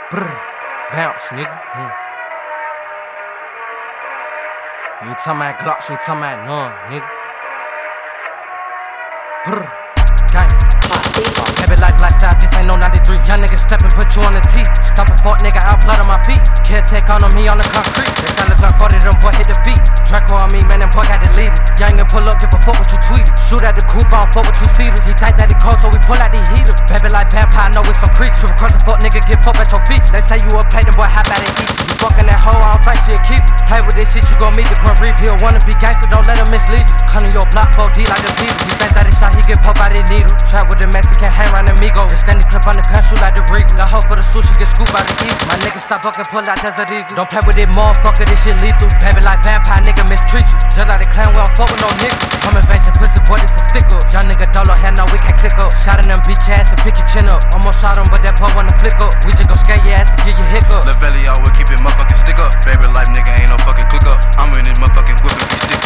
Brr, bounce, nigga. You ain't talking about Glocks, you ain't talking about none, nigga. Brr, gang. Heavy life lifestyle, this ain't no 93. Young nigga step and put you on the T. Stomp a fork, nigga, out blood on my feet. Caretaker on him, he on the concrete. They sound like 40, them boy hit the feet. Draco on me, man, them boy got the leader. Young nigga pull up, give a fuck what you tweeted. Shoot at the coupe, I don't fuck with two-seaters. He think that he cold, so we pull out the heater. Baby like vampire, know it's some creeps. Triple cross a fuck, nigga, get fucked at your feet. They say you a plate, them boy hop out and eat you. You fucking that hoe, I don't think she'll keep you. Play with this shit, you gon' meet the Queen Reap. He'll wanna be gangster, don't let him mislead you. Come to your block, 4D like a beetle. He think that he shot, he get popped by the needle. Trap with the Mexican, hang round the Migo. The standing clip on the gun, shoot like the Regal. Got hoe for the sushi, get scooped by the eagle. My nigga stop bucking, pull out Desert Eagle. Don't play with it, motherfucker, this shit lethal. Baby like vampire, nigga mistreat you. Just like the clan, we don't fuck with no nigga. Come invasion, pussy boy, this a stick up. Young nigga dolo, hell no, we can't click up. Shot in them bitch ass and pick your chin up. Almost shot him, but that pump wanna flick up. We just gon' scare your ass and give you hiccup. Lil' Valley always keep it motherfucking stick up. Baby life nigga ain't no fucking click up. I'm in this motherfucking whip and we stick